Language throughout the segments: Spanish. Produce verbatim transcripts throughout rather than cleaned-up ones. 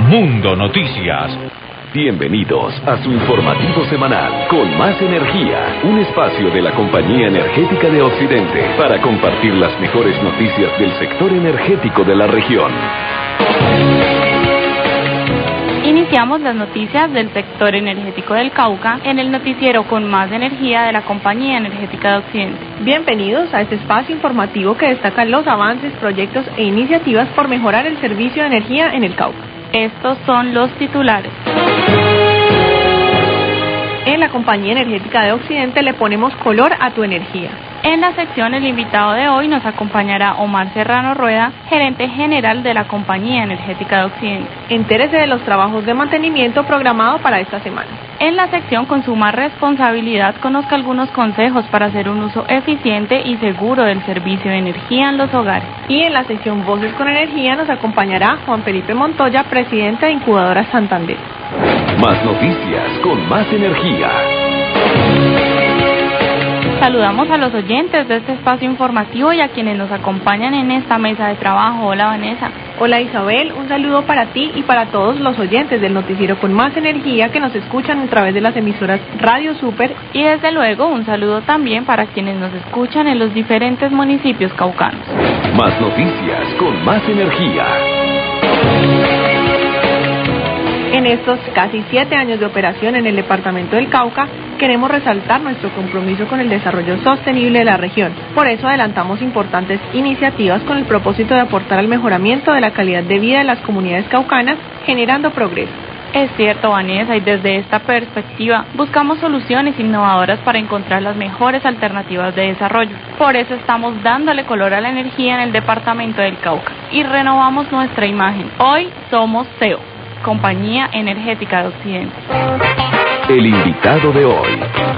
Mundo Noticias. Bienvenidos a su informativo semanal con más energía, un espacio de la Compañía Energética de Occidente para compartir las mejores noticias del sector energético de la región. Iniciamos las noticias del sector energético del Cauca en el noticiero con más energía de la Compañía Energética de Occidente. Bienvenidos a este espacio informativo que destaca los avances, proyectos e iniciativas por mejorar el servicio de energía en el Cauca. Estos son los titulares. En la Compañía Energética de Occidente le ponemos color a tu energía. En la sección el invitado de hoy nos acompañará Omar Serrano Rueda, gerente general de la Compañía Energética de Occidente. Entérese de los trabajos de mantenimiento programados para esta semana. En la sección Consuma Responsabilidad conozca algunos consejos para hacer un uso eficiente y seguro del servicio de energía en los hogares. Y en la sección Voces con Energía nos acompañará Juan Felipe Montoya, presidente de Incubadora Santander. Más noticias con más energía. Saludamos a los oyentes de este espacio informativo y a quienes nos acompañan en esta mesa de trabajo. Hola, Vanessa. Hola, Isabel. Un saludo para ti y para todos los oyentes del noticiero con más energía que nos escuchan a través de las emisoras Radio Super. Y desde luego un saludo también para quienes nos escuchan en los diferentes municipios caucanos. Más noticias con más energía. En estos casi siete años de operación en el departamento del Cauca, queremos resaltar nuestro compromiso con el desarrollo sostenible de la región. Por eso adelantamos importantes iniciativas con el propósito de aportar al mejoramiento de la calidad de vida de las comunidades caucanas, generando progreso. Es cierto, Vanessa, y desde esta perspectiva buscamos soluciones innovadoras para encontrar las mejores alternativas de desarrollo. Por eso estamos dándole color a la energía en el departamento del Cauca y renovamos nuestra imagen. Hoy somos C E O, Compañía Energética de Occidente. El invitado de hoy.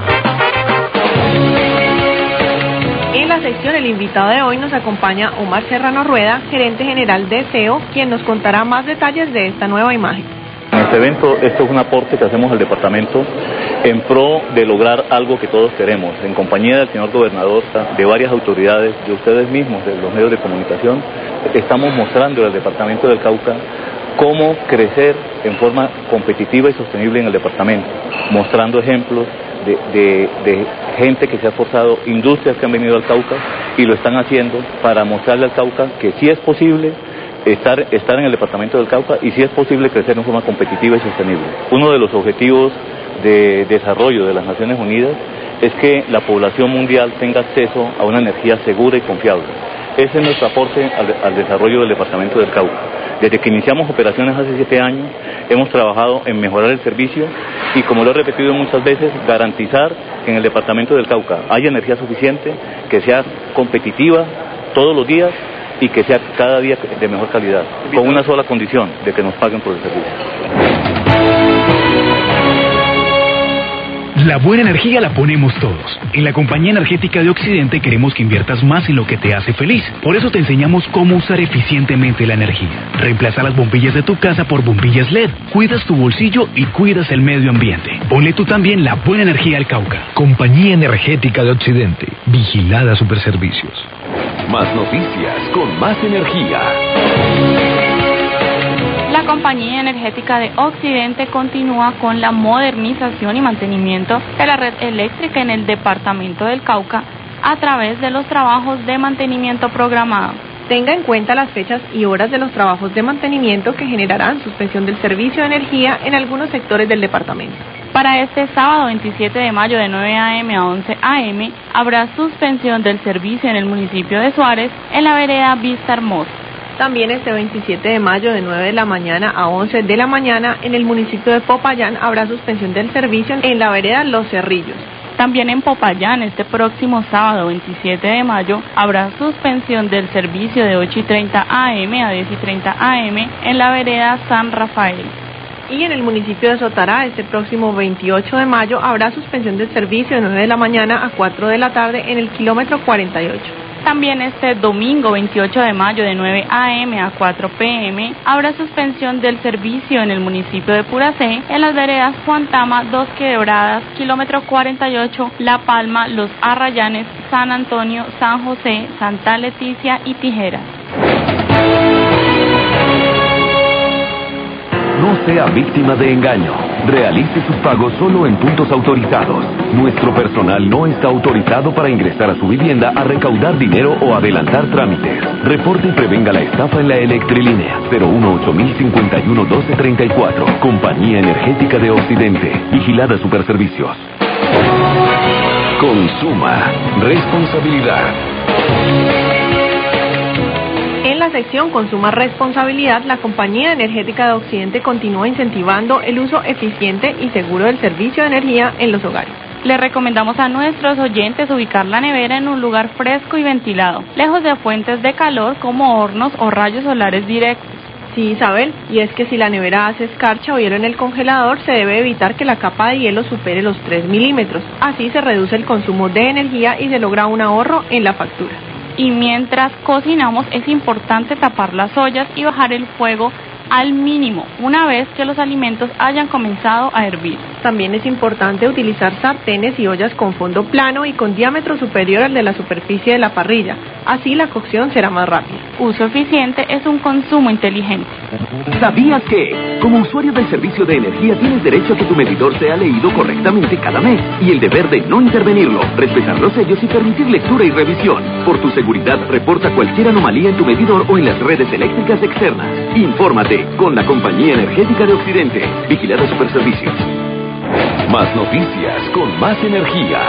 En la sección El invitado de hoy nos acompaña Omar Serrano Rueda, gerente general de C E O, quien nos contará más detalles de esta nueva imagen. En este evento, esto es un aporte que hacemos al departamento en pro de lograr algo que todos queremos. En compañía del señor gobernador, de varias autoridades, de ustedes mismos, de los medios de comunicación, estamos mostrando al departamento del Cauca cómo crecer en forma competitiva y sostenible en el departamento, mostrando ejemplos de, de, de gente que se ha esforzado, industrias que han venido al Cauca y lo están haciendo para mostrarle al Cauca que sí es posible estar, estar en el departamento del Cauca y sí es posible crecer en forma competitiva y sostenible. Uno de los objetivos de desarrollo de las Naciones Unidas es que la población mundial tenga acceso a una energía segura y confiable. Ese es nuestro aporte al, al desarrollo del departamento del Cauca. Desde que iniciamos operaciones hace siete años, hemos trabajado en mejorar el servicio y, como lo he repetido muchas veces, garantizar que en el departamento del Cauca haya energía suficiente, que sea competitiva todos los días y que sea cada día de mejor calidad, con una sola condición, de que nos paguen por el servicio. La buena energía la ponemos todos. En la Compañía Energética de Occidente queremos que inviertas más en lo que te hace feliz. Por eso te enseñamos cómo usar eficientemente la energía. Reemplaza las bombillas de tu casa por bombillas L E D. Cuidas tu bolsillo y cuidas el medio ambiente. Ponle tú también la buena energía al Cauca. Compañía Energética de Occidente. Vigilada Superservicios. Más noticias con más energía. La Compañía Energética de Occidente continúa con la modernización y mantenimiento de la red eléctrica en el departamento del Cauca a través de los trabajos de mantenimiento programado. Tenga en cuenta las fechas y horas de los trabajos de mantenimiento que generarán suspensión del servicio de energía en algunos sectores del departamento. Para este sábado veintisiete de mayo de nueve a eme a once a eme habrá suspensión del servicio en el municipio de Suárez en la vereda Vista Hermosa. También este veintisiete de mayo de nueve de la mañana a once de la mañana en el municipio de Popayán habrá suspensión del servicio en la vereda Los Cerrillos. También en Popayán este próximo sábado veintisiete de mayo habrá suspensión del servicio de ocho y treinta a eme a diez y treinta a eme en la vereda San Rafael. Y en el municipio de Sotará este próximo veintiocho de mayo habrá suspensión del servicio de nueve de la mañana a cuatro de la tarde en el kilómetro cuarenta y ocho. También este domingo veintiocho de mayo de nueve a eme a cuatro pe eme habrá suspensión del servicio en el municipio de Puracé en las veredas Juan Tama, Dos Quebradas, kilómetro cuarenta y ocho, La Palma, Los Arrayanes, San Antonio, San José, Santa Leticia y Tijeras. sea víctima de engaño. Realice sus pagos solo en puntos autorizados. Nuestro personal no está autorizado para ingresar a su vivienda a recaudar dinero o adelantar trámites. Reporte y prevenga la estafa en la Electrilínea cero uno ocho mil cincuenta y uno doce treinta y cuatro. Compañía Energética de Occidente. Vigilada Superservicios. Consuma. Responsabilidad. En la sección Consuma Responsabilidad, la Compañía Energética de Occidente continúa incentivando el uso eficiente y seguro del servicio de energía en los hogares. Le recomendamos a nuestros oyentes ubicar la nevera en un lugar fresco y ventilado, lejos de fuentes de calor como hornos o rayos solares directos. Sí, Isabel, y es que si la nevera hace escarcha o hielo en el congelador, se debe evitar que la capa de hielo supere los tres milímetros. Así se reduce el consumo de energía y se logra un ahorro en la factura. Y mientras cocinamos es importante tapar las ollas y bajar el fuego al mínimo una vez que los alimentos hayan comenzado a hervir. También es importante utilizar sartenes y ollas con fondo plano y con diámetro superior al de la superficie de la parrilla. Así la cocción será más rápida. Uso eficiente es un consumo inteligente. ¿Sabías que, como usuario del servicio de energía, tienes derecho a que tu medidor sea leído correctamente cada mes? Y el deber de no intervenirlo, respetar los sellos y permitir lectura y revisión. Por tu seguridad, reporta cualquier anomalía en tu medidor o en las redes eléctricas externas. Infórmate con la Compañía Energética de Occidente. Vigilada Superservicios. Más noticias con más energía.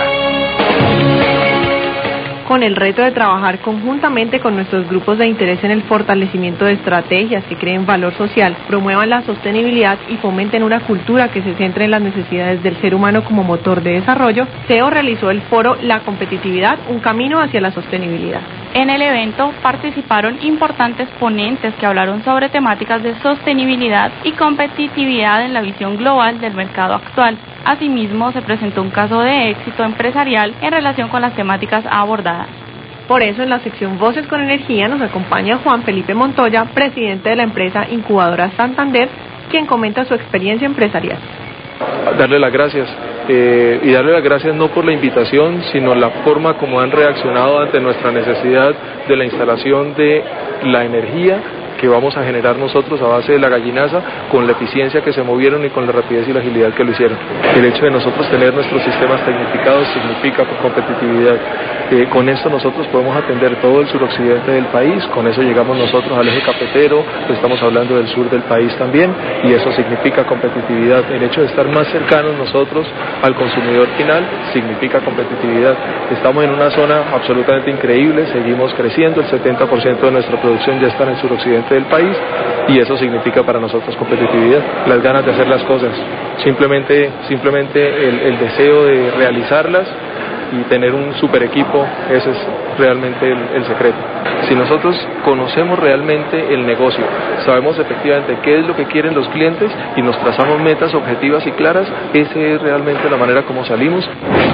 Con el reto de trabajar conjuntamente con nuestros grupos de interés en el fortalecimiento de estrategias que creen valor social, promuevan la sostenibilidad y fomenten una cultura que se centre en las necesidades del ser humano como motor de desarrollo, C E O realizó el foro La Competitividad, un camino hacia la sostenibilidad. En el evento participaron importantes ponentes que hablaron sobre temáticas de sostenibilidad y competitividad en la visión global del mercado actual. Asimismo, se presentó un caso de éxito empresarial en relación con las temáticas abordadas. Por eso, en la sección Voces con Energía nos acompaña Juan Felipe Montoya, presidente de la empresa incubadora Santander, quien comenta su experiencia empresarial. Darle las gracias eh, y darle las gracias no por la invitación, sino la forma como han reaccionado ante nuestra necesidad de la instalación de la energía que vamos a generar nosotros a base de la gallinaza, con la eficiencia que se movieron y con la rapidez y la agilidad que lo hicieron. El hecho de nosotros tener nuestros sistemas tecnificados significa competitividad. Eh, con esto nosotros podemos atender todo el suroccidente del país, con eso llegamos nosotros al eje cafetero, estamos hablando del sur del país también, y eso significa competitividad. El hecho de estar más cercanos nosotros al consumidor final significa competitividad. Estamos en una zona absolutamente increíble, seguimos creciendo, el setenta por ciento de nuestra producción ya está en el suroccidente del país, y eso significa para nosotros competitividad, las ganas de hacer las cosas, simplemente, simplemente el, el deseo de realizarlas y tener un super equipo, ese es realmente el, el secreto. Si nosotros conocemos realmente el negocio, sabemos efectivamente qué es lo que quieren los clientes y nos trazamos metas objetivas y claras, esa es realmente la manera como salimos.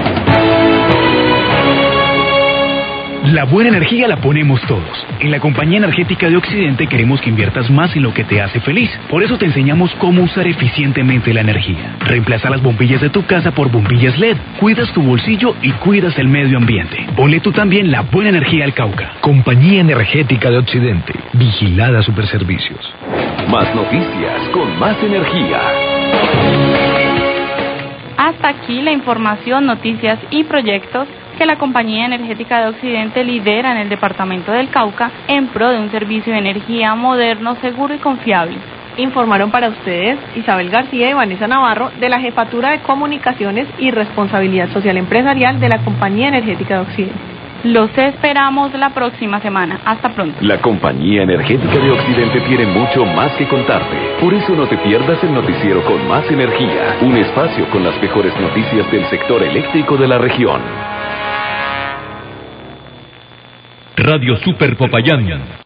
La buena energía la ponemos todos. En la Compañía Energética de Occidente queremos que inviertas más en lo que te hace feliz. Por eso te enseñamos cómo usar eficientemente la energía. Reemplaza las bombillas de tu casa por bombillas L E D. Cuidas tu bolsillo y cuidas el medio ambiente. Ponle tú también la buena energía al Cauca. Compañía Energética de Occidente. Vigilada Superservicios. Más noticias con más energía. Hasta aquí la información, noticias y proyectos que la Compañía Energética de Occidente lidera en el departamento del Cauca en pro de un servicio de energía moderno, seguro y confiable. Informaron para ustedes Isabel García y Vanessa Navarro de la Jefatura de Comunicaciones y Responsabilidad Social Empresarial de la Compañía Energética de Occidente. Los esperamos la próxima semana. Hasta pronto. La Compañía Energética de Occidente tiene mucho más que contarte. Por eso no te pierdas el noticiero con más energía, un espacio con las mejores noticias del sector eléctrico de la región. Radio Super Popayán.